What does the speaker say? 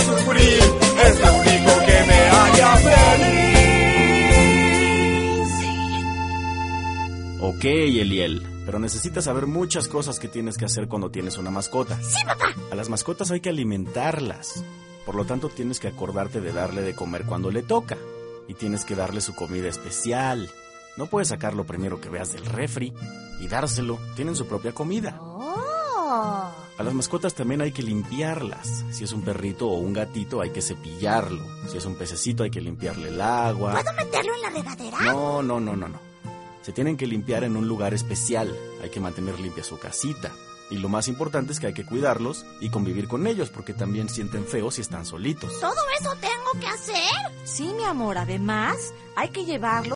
sufrir, es lo único que me haría feliz. Ok, Eliel, pero necesitas saber muchas cosas que tienes que hacer cuando tienes una mascota. Sí, papá. A las mascotas hay que alimentarlas. Por lo tanto, tienes que acordarte de darle de comer cuando le toca. Y tienes que darle su comida especial. No puedes sacar lo primero que veas del refri y dárselo. Tienen su propia comida. Oh. A las mascotas también hay que limpiarlas. Si es un perrito o un gatito, hay que cepillarlo. Si es un pececito, hay que limpiarle el agua. ¿Puedo meterlo en la regadera? No. Se tienen que limpiar en un lugar especial. Hay que mantener limpia su casita. Y lo más importante es que hay que cuidarlos y convivir con ellos, porque también sienten feo si están solitos. ¿Todo eso tengo que hacer? Sí, mi amor, además hay que llevarlo